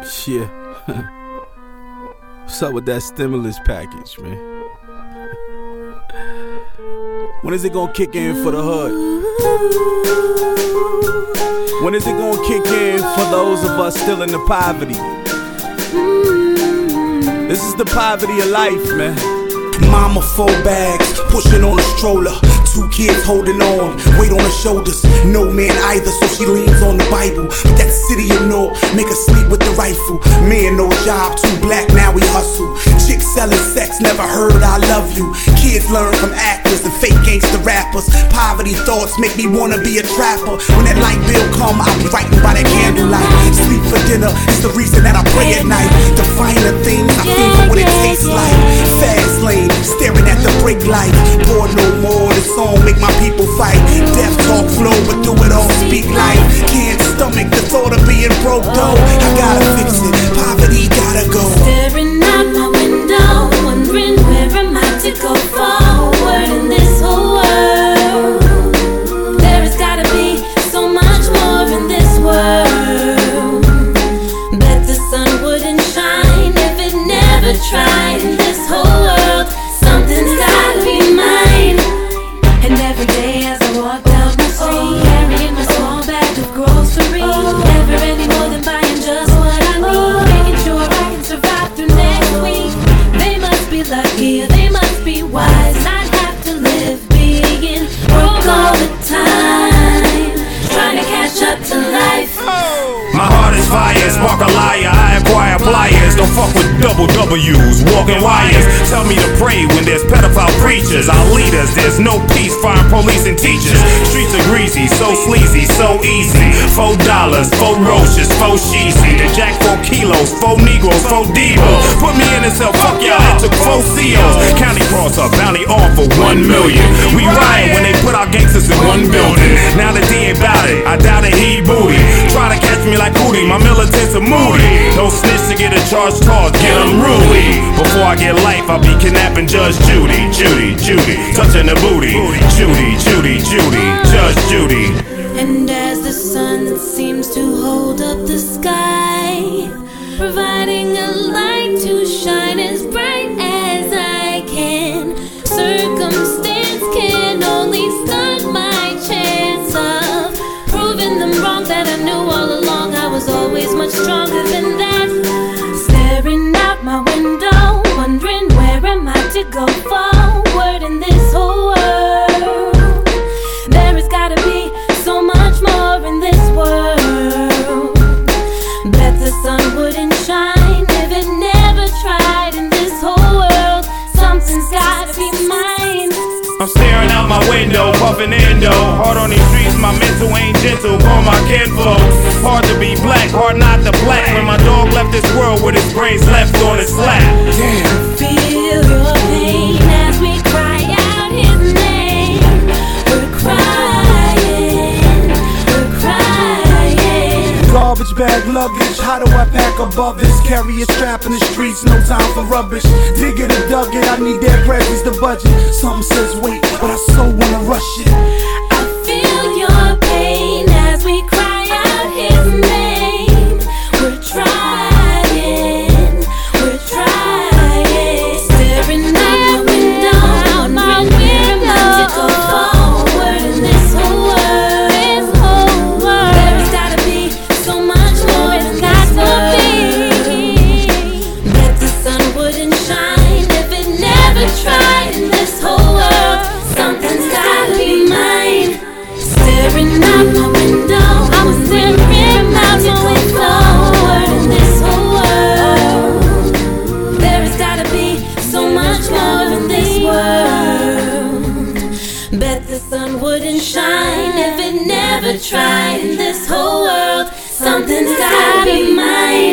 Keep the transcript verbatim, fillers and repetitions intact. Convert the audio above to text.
Yeah. What's up with that stimulus package, man? When is it gonna kick in for the hood? When is it gonna kick in for those of us still in the poverty? This is the poverty of life, man. Mama four bags, pushing on a stroller. Two kids holding on, weight on her shoulders. No man either, so she leans on the Bible. But that city you know, make her sleep with the rifle. Man no job, too black, now we hustle. Chicks selling sex, never heard I love you. Kids learn from actors and fake gangster rappers. Poverty thoughts make me wanna be a trapper. When that light bill come, I'll be writing by that candlelight. Sleep for dinner is the reason that I pray at night. The finer things, I think of what it tastes like. Fast lane, staring at the brake light. Pour no more, this song make my people fight. Death talk flow, but through it all speak life. Can't stomach the thought of being broke though. I gotta fix it, poverty gotta go. Staring out my window, wondering where am I to go forward in this whole world. There has gotta be so much more in this world. Bet the sun wouldn't shine if it never tried. In this whole world, something's gotta be mine. And every day as I walk down the street, carrying my small bag of groceries, never any more than buying just what I need, making sure I can survive through next week. They must be lucky, or they must be wise, not have to live being broke all the time, trying to catch up to life. My heart is fire, spark a liar, I acquire pliers. Don't fuck with double W's, walking wires. Tell me to pray when there's pedophile preachers. Our leaders, there's no peace, fire police and teachers. Streets are greasy, so sleazy, so easy. Four dollars, four roaches, four sheezy. The jack four kilos, four negroes, four devos. Put me in a cell, fuck y'all, it took four C Os. County cross up, bounty off for one million. We riot when they put our gangsters in one building. Now the D ain't bout it, I doubt it, he booty. Try to catch me like Hootie, my militants are moody. No snitch to get a charge tossed, get unruly. Before I get life, I'll be kidnapping Judge Judy, Judy, Judy, touching the booty. Judy, Judy, Judy, Judge Judy. And as the sun that seems to hold up the sky, providing a light to shine as bright as I can, circumstance can only stunt my chance of proving them wrong that I knew all along. I was always much stronger than that. Staring out my window, wondering where am I to go forward in this whole world. There has gotta be so much more in this world. Bet the sun wouldn't shine if it never tried. In this whole world, something's gotta be mine. I'm staring out my window, puffing endo. Hard on these streets, my mental ain't gentle. Call my kinfolk. Hard to be black, hard not to black. When my dog left this world with his brains left on his lap. Damn. Feel your pain as we cry out his name. We're crying, we're crying. Garbage bag luggage, how do I pack above this? Carry a strap in the streets, no time for rubbish. Dig it or dug it, I need their presence to budget. Something says wait, but I so wanna rush it. I feel your pain as we cry out his name. We're trying, we're trying. Staring out my window, wondering where am I to go forward in this whole world. This whole world. There's gotta be so much more in this world. Bet the sun wouldn't shine if it never tried. In this whole world, something's gotta be mine. Staring out my window, I was wondering where am I to go forward in this whole world. There has gotta be so much more in this world. Bet the sun wouldn't shine if it never tried. In this whole world, something's gotta be mine.